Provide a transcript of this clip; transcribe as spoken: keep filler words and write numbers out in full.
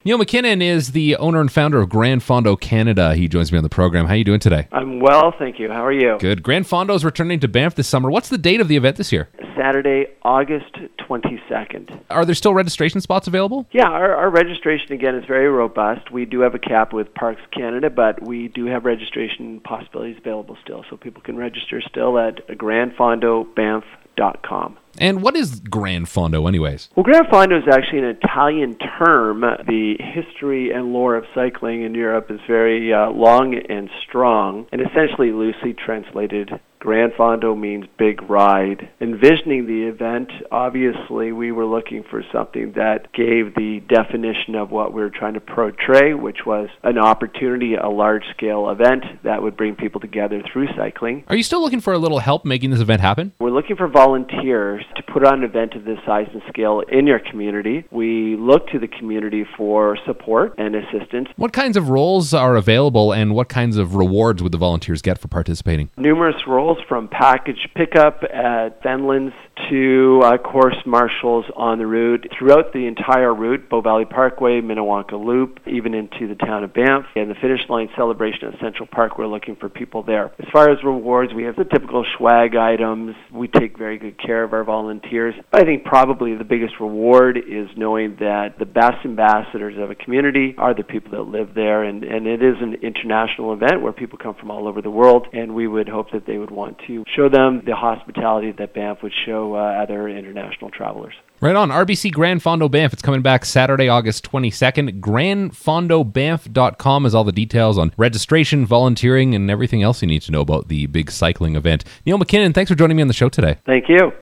Neil McKinnon is the owner and founder of Grand Fondo Canada. He joins me on the program. How are you doing today? I'm well, thank you. How are you? Good. Grand Fondo is returning to Banff this summer. What's the date of the event this year? Saturday, August twenty-second. Are there still registration spots available? Yeah, our, our registration, again, is very robust. We do have a cap with Parks Canada, but we do have registration possibilities available still, so people can register still at grand fondo banff dot com. And what is Grand Fondo anyways? Well, Grand Fondo is actually an Italian term. The history and lore of cycling in Europe is very uh, long and strong, and essentially loosely translated, Grand Fondo means big ride. Envisioning the event, obviously we were looking for something that gave the definition of what we were trying to portray, which was an opportunity, a large-scale event that would bring people together through cycling. Are you still looking for a little help making this event happen? We're looking for volunteers to put on an event of this size and scale in your community. We look to the community for support and assistance. What kinds of roles are available and what kinds of rewards would the volunteers get for participating? Numerous roles, from package pickup at Fenlands to uh, course marshals on the route, throughout the entire route, Bow Valley Parkway, Minnewanka Loop, even into the town of Banff, and the finish line celebration at Central Park. We're looking for people there. As far as rewards, we have the typical swag items. We take very good care of our volunteers. I think probably the biggest reward is knowing that the best ambassadors of a community are the people that live there, and, and it is an international event where people come from all over the world, and we would hope that they would want to show them the hospitality that Banff would show uh, other international travelers. Right on. R B C Grand Fondo Banff. It's coming back Saturday, August twenty-second. grand fondo banff dot com is all the details on registration, volunteering, and everything else you need to know about the big cycling event. Neil McKinnon, thanks for joining me on the show today. Thank you.